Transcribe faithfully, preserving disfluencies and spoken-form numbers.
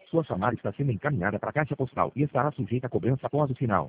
Sua chamada está sendo encaminhada para a caixa postal e estará sujeita a cobrança após o sinal.